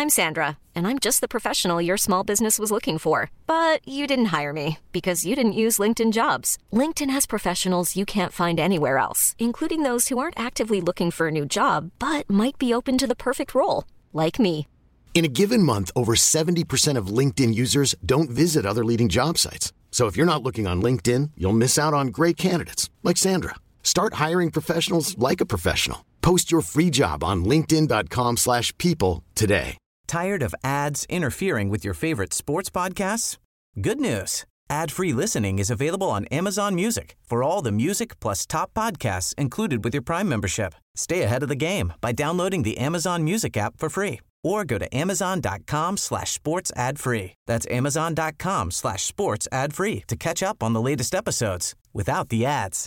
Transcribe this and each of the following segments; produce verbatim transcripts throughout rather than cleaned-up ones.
I'm Sandra, and I'm just the professional your small business was looking for. But you didn't hire me because you didn't use LinkedIn Jobs. LinkedIn has professionals you can't find anywhere else, including those who aren't actively looking for a new job, but might be open to the perfect role, like me. In a given month, over seventy percent of LinkedIn users don't visit other leading job sites. So if you're not looking on LinkedIn, you'll miss out on great candidates like Sandra. Start hiring professionals like a professional. Post your free job on linkedin.com slash people today. Tired of ads interfering with your favorite sports podcasts? Good news. Ad-free listening is available on Amazon Music for all the music plus top podcasts included with your Prime membership. Stay ahead of the game by downloading the Amazon Music app for free or go to amazon.com slash sports ad free. That's amazon.com slash sports ad free to catch up on the latest episodes without the ads.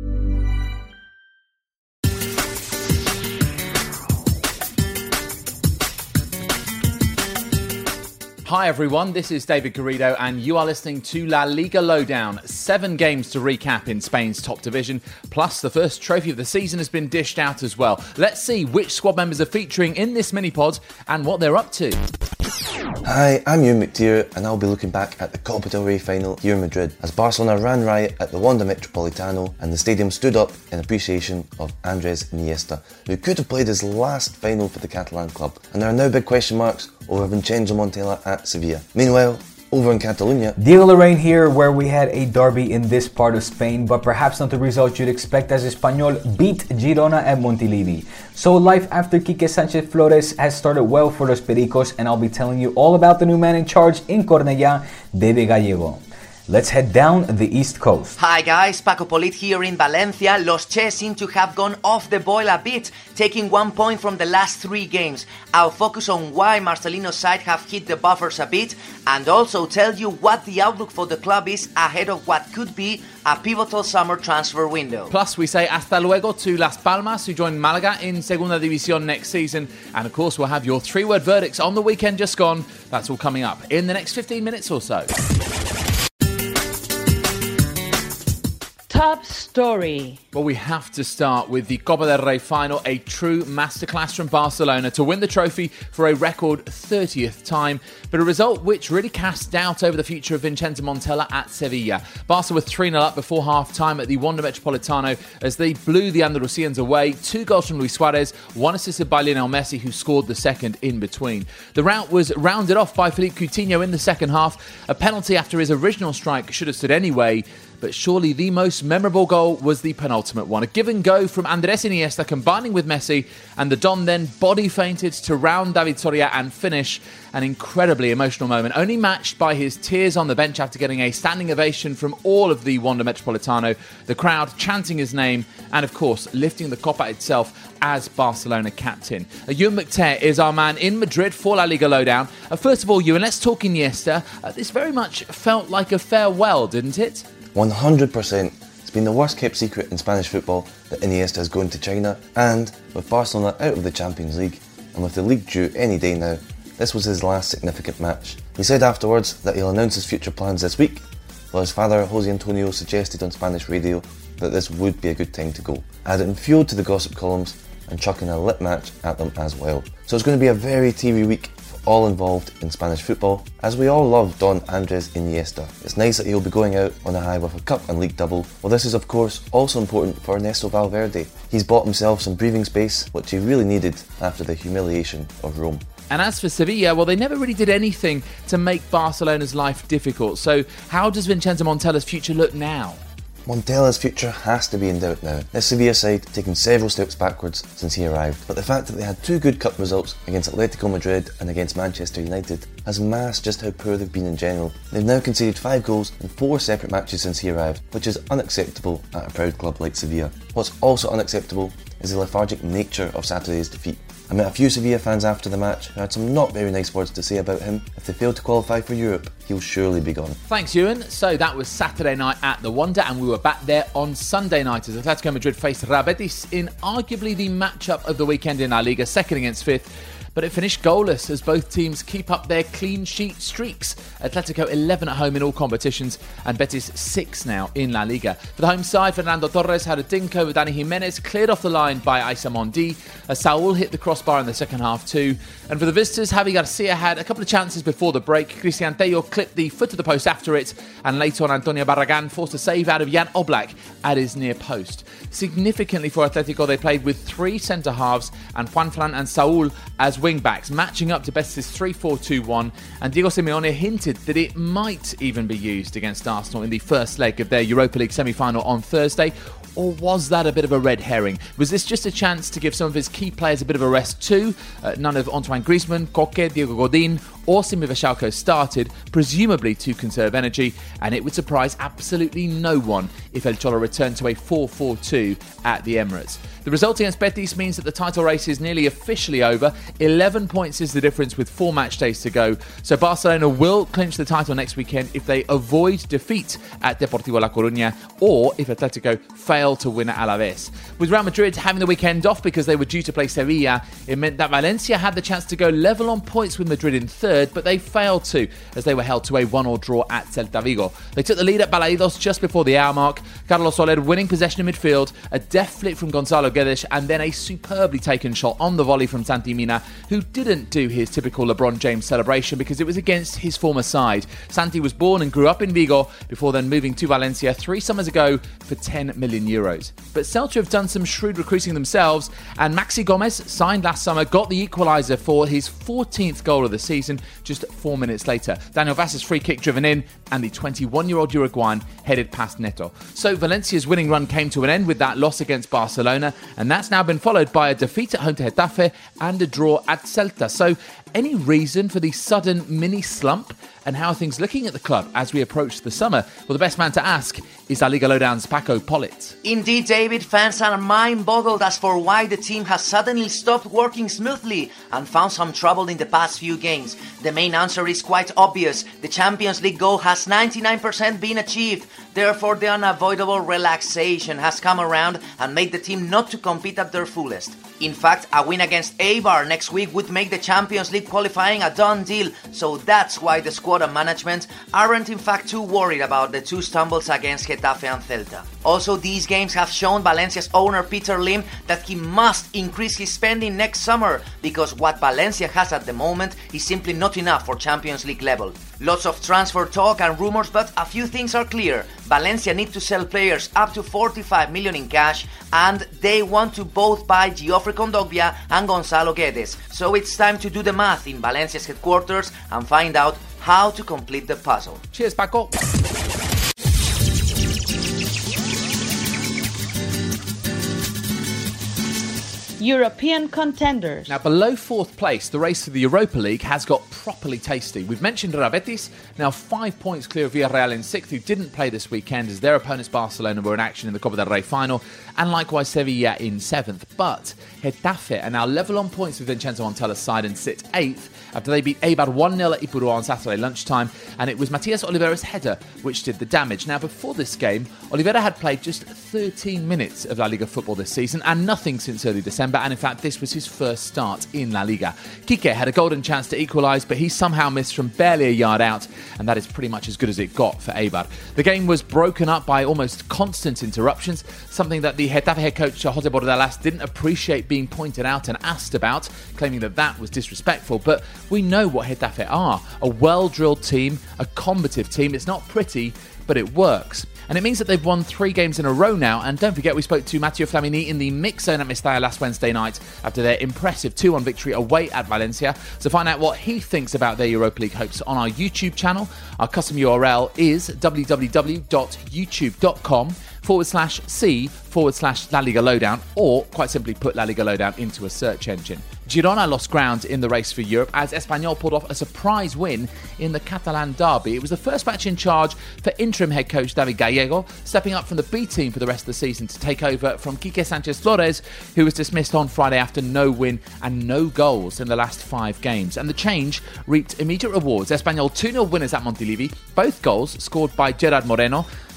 Hi everyone, this is David Garrido and you are listening to La Liga Lowdown. Seven games to recap in Spain's top division, plus the first trophy of the season has been dished out as well. Let's see which squad members are featuring in this mini-pod and what they're up to. Hi, I'm Ewan McTeer and I'll be looking back at the Copa del Rey final here in Madrid as Barcelona ran riot at the Wanda Metropolitano and the stadium stood up in appreciation of Andres Iniesta, who could have played his last final for the Catalan club. And there are now big question marks over Vincenzo Montella at Sevilla. Meanwhile, over in Catalonia, Diego Lorraine here, where we had a derby in this part of Spain, but perhaps not the result you'd expect as Espanyol beat Girona at Montilivi. So life after Quique Sanchez Flores has started well for Los Pericos, and I'll be telling you all about the new man in charge in Cornellà, Dede Gallego. Let's head down the East Coast. Hi guys, Paco Polit here in Valencia. Los Che seem to have gone off the boil a bit, taking one point from the last three games. I'll focus on why Marcelino's side have hit the buffers a bit and also tell you what the outlook for the club is ahead of what could be a pivotal summer transfer window. Plus we say hasta luego to Las Palmas, who join Malaga in Segunda División next season. And of course we'll have your three-word verdicts on the weekend just gone. That's all coming up in the next fifteen minutes or so. Top story. Well, we have to start with the Copa del Rey final, a true masterclass from Barcelona to win the trophy for a record thirtieth time, but a result which really cast doubt over the future of Vincenzo Montella at Sevilla. Barca were three nil up before half-time at the Wanda Metropolitano as they blew the Andalusians away. Two goals from Luis Suarez, one assisted by Lionel Messi, who scored the second in between. The rout was rounded off by Philippe Coutinho in the second half. A penalty after his original strike should have stood anyway, but surely the most memorable goal was the penultimate one. A give and go from Andres Iniesta combining with Messi, and the Don then body feinted to round David Soria and finish. An incredibly emotional moment, only matched by his tears on the bench after getting a standing ovation from all of the Wanda Metropolitano, the crowd chanting his name, and of course lifting the Copa itself as Barcelona captain. Uh, Ewan McTeer is our man in Madrid for La Liga Lowdown. Uh, first of all, Ewan, let's talk Iniesta. Uh, this very much felt like a farewell, didn't it? one hundred percent. It's been the worst kept secret in Spanish football that Iniesta is going to China, and with Barcelona out of the Champions League and with the league due any day now, this was his last significant match. He said afterwards that he'll announce his future plans this week, while his father Jose Antonio suggested on Spanish radio that this would be a good time to go, adding fuel to the gossip columns and chucking a lit match at them as well. So it's going to be a very T V week all involved in Spanish football, as we all love Don Andres Iniesta. It's nice that he'll be going out on a high with a cup and league double. Well, this is of course also important for Ernesto Valverde. He's bought himself some breathing space, which he really needed after the humiliation of Rome. And as for Sevilla, well, they never really did anything to make Barcelona's life difficult. So how does Vincenzo Montella's future look now? Montella's future has to be in doubt now. This Sevilla side taken several steps backwards since he arrived, but the fact that they had two good cup results against Atletico Madrid and against Manchester United has masked just how poor they've been in general. They've now conceded five goals in four separate matches since he arrived, which is unacceptable at a proud club like Sevilla. What's also unacceptable is the lethargic nature of Saturday's defeat. I met a few Sevilla fans after the match who had some not very nice words to say about him. If they fail to qualify for Europe, he'll surely be gone. Thanks, Ewan. So that was Saturday night at the Wanda, and we were back there on Sunday night as Atletico Madrid faced Real Betis in arguably the matchup of the weekend in La Liga, second against fifth. but it finished goalless as both teams keep up their clean sheet streaks. Atletico eleven at home in all competitions and Betis six now in La Liga. For the home side, Fernando Torres had a dink over Dani Jimenez, cleared off the line by Aissa Mondi. Saúl hit the crossbar in the second half too. And for the visitors, Javi Garcia had a couple of chances before the break. Cristian Tello clipped the foot of the post after it, and later on Antonio Barragan forced a save out of Jan Oblak at his near post. Significantly for Atletico, they played with three centre-halves and Juanfran and Saúl as wing-backs, matching up to Betis' three four two one, and Diego Simeone hinted that it might even be used against Arsenal in the first leg of their Europa League semi-final on Thursday. Or was that a bit of a red herring? Was this just a chance to give some of his key players a bit of a rest too? Uh, none of Antoine Griezmann, Koke, Diego Godin or Simi Vašáľko started, presumably to conserve energy, and it would surprise absolutely no one if El Cholo returned to a four four two at the Emirates. The result against Betis means that the title race is nearly officially over. eleven points is the difference with four match days to go. So Barcelona will clinch the title next weekend if they avoid defeat at Deportivo La Coruña or if Atletico fail to win at Alaves. With Real Madrid having the weekend off because they were due to play Sevilla, it meant that Valencia had the chance to go level on points with Madrid in third, but they failed to as they were held to a one-all draw at Celta Vigo. They took the lead at Balaidos just before the hour mark. Carlos Soler winning possession in midfield, a deft flick from Gonzalo Guedes, and then a superbly taken shot on the volley from Santi Mina, who didn't do his typical LeBron James celebration because it was against his former side. Santi was born and grew up in Vigo before then moving to Valencia three summers ago for ten million euros. But Celta have done some shrewd recruiting themselves, and Maxi Gomez, signed last summer, got the equaliser for his fourteenth goal of the season just four minutes later. Daniel Vaz's free kick driven in, and the twenty-one-year-old Uruguayan headed past Neto. So Valencia's winning run came to an end with that loss against Barcelona, and that's now been followed by a defeat at home to Getafe and a draw at Celta. So any reason for the sudden mini slump? And how are things looking at the club as we approach the summer? Well, the best man to ask is La Liga Lowdown's Paco Pollitt. Indeed, David, fans are mind-boggled as for why the team has suddenly stopped working smoothly and found some trouble in the past few games. The main answer is quite obvious. The Champions League goal has ninety-nine percent been achieved. Therefore, the unavoidable relaxation has come around and made the team not to compete at their fullest. In fact, a win against Eibar next week would make the Champions League qualifying a done deal, so that's why the squad and management aren't in fact too worried about the two stumbles against Getafe and Celta. Also, these games have shown Valencia's owner Peter Lim that he must increase his spending next summer, because what Valencia has at the moment is simply not enough for Champions League level. Lots of transfer talk and rumours, but a few things are clear. Valencia need to sell players up to forty-five million in cash, and they want to both buy Geoffrey Kondogbia and Gonzalo Guedes. So it's time to do the math in Valencia's headquarters and find out how to complete the puzzle. Cheers, Paco. European contenders. Now, below fourth place, the race for the Europa League has got properly tasty. We've mentioned Real Betis, now five points clear of Villarreal in sixth, who didn't play this weekend as their opponents Barcelona were in action in the Copa del Rey final, and likewise Sevilla in seventh. But Getafe are now level on points with Vincenzo Montella's side and sit eighth after they beat Eibar one nil at Ipurua on Saturday lunchtime, and it was Matias Oliveira's header which did the damage. Now, before this game, Oliveira had played just thirteen minutes of La Liga football this season and nothing since early December, and in fact this was his first start in La Liga. Kike had a golden chance to equalise, but he somehow missed from barely a yard out, and that is pretty much as good as it got for Eibar. The game was broken up by almost constant interruptions, something that the Getafe head coach Jose Bordalas didn't appreciate being pointed out and asked about, claiming that that was disrespectful. But we know what Getafe are, a well-drilled team, a combative team. It's not pretty, but it works. And it means that they've won three games in a row now. And don't forget, we spoke to Matteo Flamini in the mix zone at Mestalla last Wednesday night after their impressive two one victory away at Valencia. So find out what he thinks about their Europa League hopes on our YouTube channel. Our custom U R L is www.youtube.com forward slash C forward slash La Liga Lowdown, or quite simply put La Liga Lowdown into a search engine. Girona lost ground in the race for Europe as Espanyol pulled off a surprise win in the Catalan derby. It was the first match in charge for interim head coach David Gallego, stepping up from the B team for the rest of the season to take over from Quique Sanchez Flores, who was dismissed on Friday after no win and no goals in the last five games. And the change reaped immediate rewards. Espanyol two nil winners at Montilivi, both goals scored by Gerard Moreno.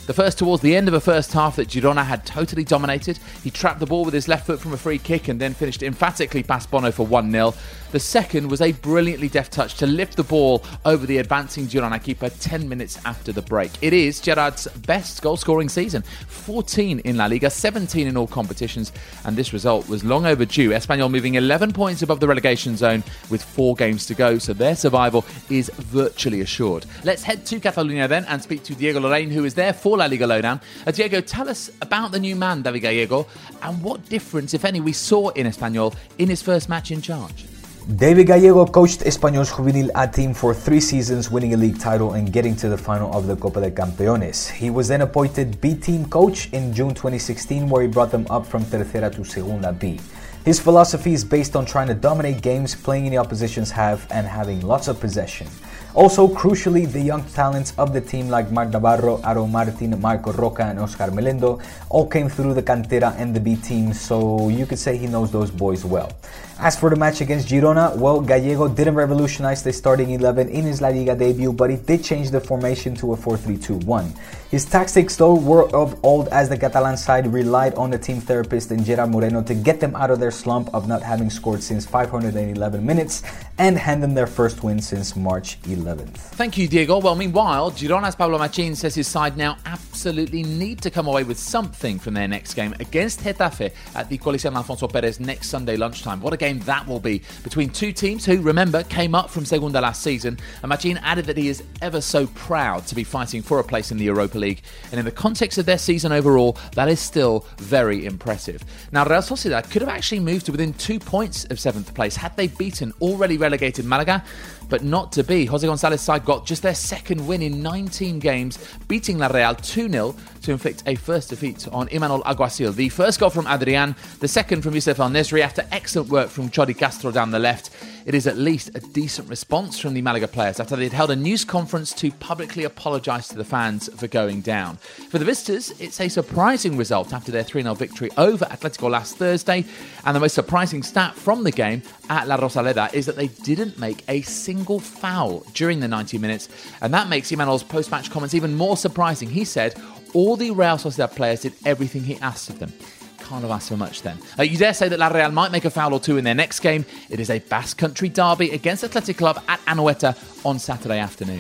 The first towards the end of a first half that Girona had totally dominated. He trapped the ball with his left foot from a free kick and then finished emphatically past Bono for one nil. The second was a brilliantly deft touch to lift the ball over the advancing Girona keeper ten minutes after the break. It is Gerard's best goal-scoring season. fourteen in La Liga, seventeen in all competitions, and this result was long overdue. Espanyol moving eleven points above the relegation zone with four games to go, so their survival is virtually assured. Let's head to Catalonia then and speak to Diego Lorraine, who is there for La Liga Lowdown. Uh, Diego, tell us about the new man, David Gallego, and what difference, if any, we saw in Espanyol in his first match in charge. David Gallego coached Espanyol's Juvenil A team for three seasons, winning a league title and getting to the final of the Copa de Campeones. He was then appointed B team coach in June twenty sixteen, where he brought them up from Tercera to Segunda B. His philosophy is based on trying to dominate games, playing in the opposition's half, and having lots of possession. Also, crucially, the young talents of the team like Marc Navarro, Aaron Martin, Marco Roca, and Oscar Melendo all came through the Cantera and the B team, so you could say he knows those boys well. As for the match against Girona, well, Gallego didn't revolutionize the starting eleven in his La Liga debut, but he did change the formation to a four three two one. His tactics, though, were of old, as the Catalan side relied on the team therapist in Gerard Moreno to get them out of their slump of not having scored since five hundred eleven minutes and hand them their first win since March eleventh. Thank you, Diego. Well, meanwhile, Girona's Pablo Machin says his side now absolutely need to come away with something from their next game against Getafe at the Coliseum Alfonso Perez next Sunday lunchtime. What a game that will be between two teams who, remember, came up from Segunda last season. And Machin added that he is ever so proud to be fighting for a place in the Europa League. And in the context of their season overall, that is still very impressive. Now, Real Sociedad could have actually moved to within two points of seventh place had they beaten already relegated Malaga, but not to be. Jose González's side got just their second win in nineteen games, beating La Real two nil to inflict a first defeat on Imanol Alguacil. The first goal from Adrian, the second from Youssef El-Nesri after excellent work from Chori Castro down the left. It is at least a decent response from the Malaga players after they'd held a news conference to publicly apologise to the fans for going down. For the visitors, it's a surprising result after their three nil victory over Atletico last Thursday, and the most surprising stat from the game at La Rosaleda is that they didn't make a single foul during the ninety minutes, and that makes Imanol's post-match comments even more surprising. He said all the Real Sociedad players did everything he asked of them. Can't have asked for much then. Uh, you dare say that La Real might make a foul or two in their next game. It is a Basque Country derby against Athletic Club at Anoeta on Saturday afternoon.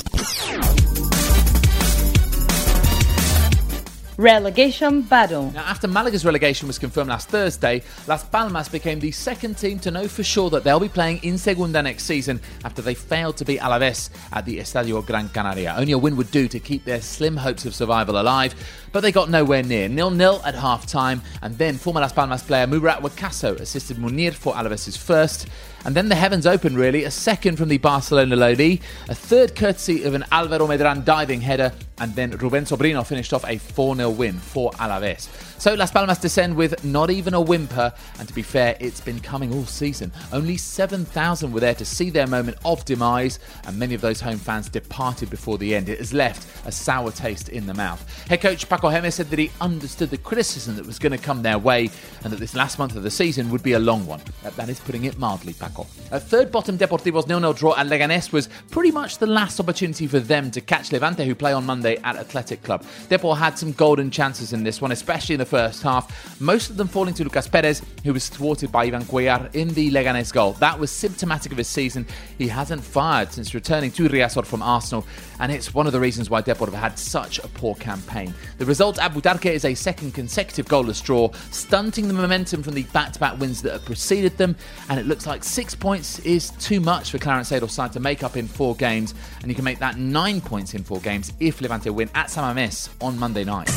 Relegation battle. Now, after Malaga's relegation was confirmed last Thursday, Las Palmas became the second team to know for sure that they'll be playing in Segunda next season after they failed to beat Alavés at the Estadio Gran Canaria. Only a win would do to keep their slim hopes of survival alive, but they got nowhere near. nil nil at half-time, and then former Las Palmas player Murat Wakaso assisted Munir for Alavés' first. And then the heavens opened, really. A second from the Barcelona loanee, a third courtesy of an Álvaro Medrán diving header, and then Rubén Sobrino finished off a four nil win for Alavés. So Las Palmas descend with not even a whimper, and to be fair, it's been coming all season. Only seven thousand were there to see their moment of demise, and many of those home fans departed before the end. It has left a sour taste in the mouth. Head coach Paco Gémez said that he understood the criticism that was going to come their way, and that this last month of the season would be a long one. That is putting it mildly, Paco. A third bottom Deportivo's nil nil draw at Leganés was pretty much the last opportunity for them to catch Levante, who play on Monday at Athletic Club. Depor had some golden chances in this one, especially in the first half, most of them falling to Lucas Perez, who was thwarted by Ivan Cuellar in the Leganés goal. That was symptomatic of his season. He hasn't fired since returning to Riazor from Arsenal, and it's one of the reasons why Depor have had such a poor campaign. The result at Butarque is a second consecutive goalless draw, stunting the momentum from the back-to-back wins that have preceded them, and it looks like six points is too much for Clarence Seedorf's side to make up in four games, and you can make that nine points in four games if Levante win at San Mamés on Monday night.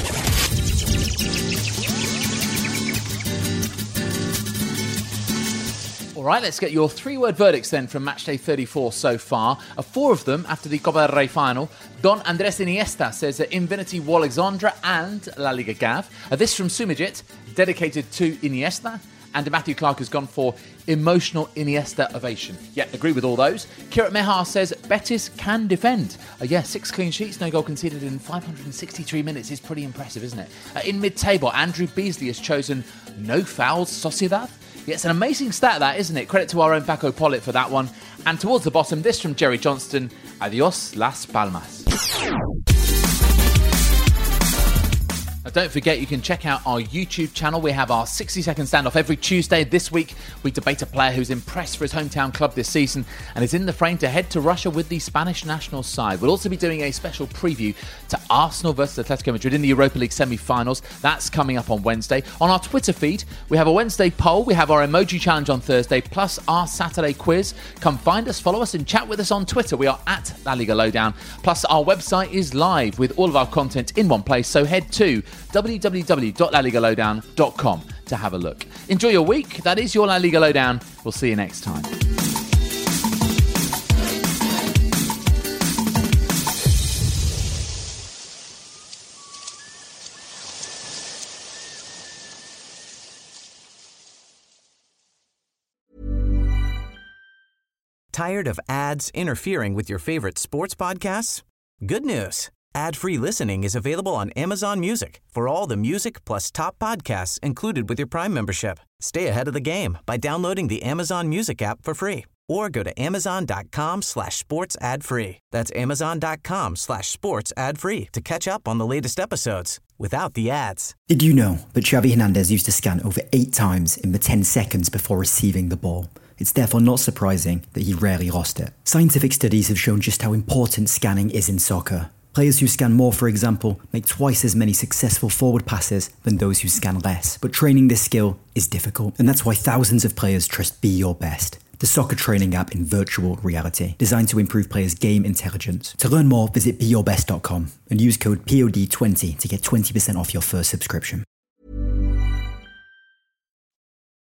All right, let's get your three-word verdicts then from matchday thirty-four so far. Uh, four of them after the Copa del Rey final. Don Andrés Iniesta says that Infinity War Alexandra and La Liga Gav. Uh, this from Sumijit, dedicated to Iniesta. And Matthew Clark has gone for emotional Iniesta ovation. Yeah, agree with all those. Kirat Mehar says Betis can defend. Uh, yeah, six clean sheets, no goal conceded in five hundred sixty-three minutes is pretty impressive, isn't it? Uh, in mid-table, Andrew Beasley has chosen no fouls Sociedad. Yeah, it's an amazing stat, that, isn't it? Credit to our own Paco Pollitt for that one. And towards the bottom, this from Jerry Johnston. Adios, Las Palmas. Now, don't forget, you can check out our YouTube channel. We have our sixty second standoff every Tuesday. This week, we debate a player who's impressed for his hometown club this season and is in the frame to head to Russia with the Spanish national side. We'll also be doing a special preview to Arsenal versus Atletico Madrid in the Europa League semi-finals. That's coming up on Wednesday. On our Twitter feed, we have a Wednesday poll. We have our emoji challenge on Thursday, plus our Saturday quiz. Come find us, follow us, and chat with us on Twitter. We are at La Liga Lowdown. Plus, our website is live with all of our content in one place, so head to w w w dot la liga lowdown dot com to have a look. Enjoy your week. That is your La Liga Lowdown. We'll see you next time. Tired of ads interfering with your favorite sports podcasts? Good news. Ad-free listening is available on Amazon Music for all the music plus top podcasts included with your Prime membership. Stay ahead of the game by downloading the Amazon Music app for free or go to amazon.com slash sports ad free. That's amazon.com slash sports ad free to catch up on the latest episodes without the ads. Did you know that Xavi Hernandez used to scan over eight times in the ten seconds before receiving the ball? It's therefore not surprising that he rarely lost it. Scientific studies have shown just how important scanning is in soccer. Players who scan more, for example, make twice as many successful forward passes than those who scan less. But training this skill is difficult, and that's why thousands of players trust Be Your Best, the soccer training app in virtual reality, designed to improve players' game intelligence. To learn more, visit be your best dot com and use code P O D twenty to get twenty percent off your first subscription.